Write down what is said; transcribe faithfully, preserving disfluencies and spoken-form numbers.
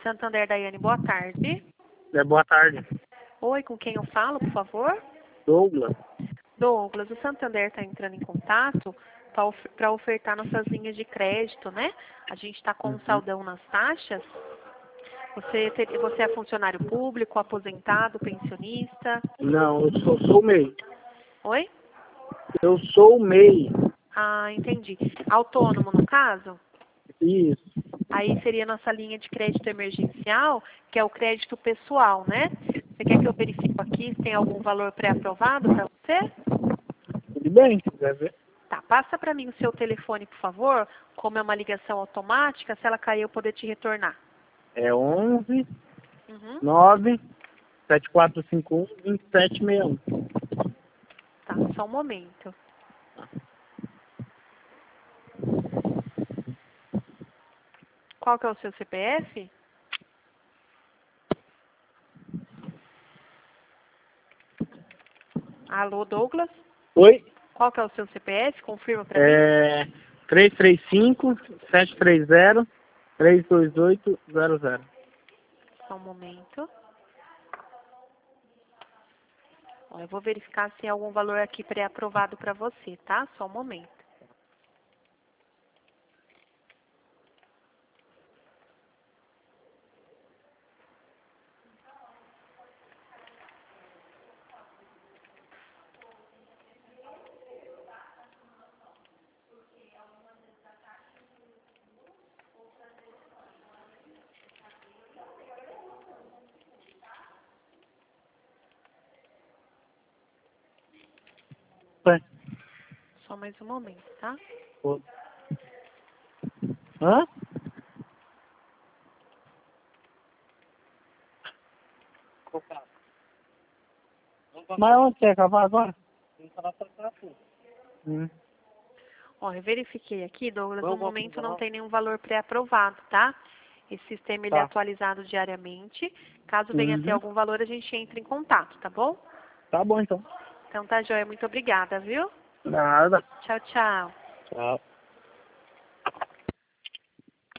Santander, Daiane, boa tarde. É, boa tarde. Oi, com quem eu falo, por favor? Douglas. Douglas, o Santander está entrando em contato para ofertar nossas linhas de crédito, né? A gente está com um Uhum. saldão nas taxas. Você, ter, você é funcionário público, aposentado, pensionista? Não, eu sou, sou o M E I. Oi? Eu sou o M E I. Ah, entendi. Autônomo, no caso? Isso. Aí seria nossa linha de crédito emergencial, que é o crédito pessoal, né? Você quer que eu verifique aqui se tem algum valor pré-aprovado para você? Tudo bem, se quiser ver. Tá, passa para mim o seu telefone, por favor. Como é uma ligação automática, se ela cair eu poder te retornar. É onze, Uhum. nove, sete quatro cinco um, dois sete seis um. Tá, só um momento. Qual que é o seu C P F? Alô, Douglas? Oi? Qual que é o seu C P F? Confirma para mim. É três três cinco, sete três zero, três dois oito zero zero. Só um momento. Ó, eu vou verificar se tem algum valor aqui pré-aprovado para você, tá? Só um momento. Oi. Só mais um momento, tá? Oi. Hã? Mas onde quer acabar agora? Hum. Ó, eu verifiquei aqui, Douglas, no momento não tem nenhum valor pré-aprovado, tá? Esse sistema ele é Tá. atualizado diariamente. Caso venha a ter Uhum. algum valor, a gente entra em contato, tá bom? Tá bom então. Então tá, joia. Muito obrigada, viu? Nada. Tchau, tchau. Tchau.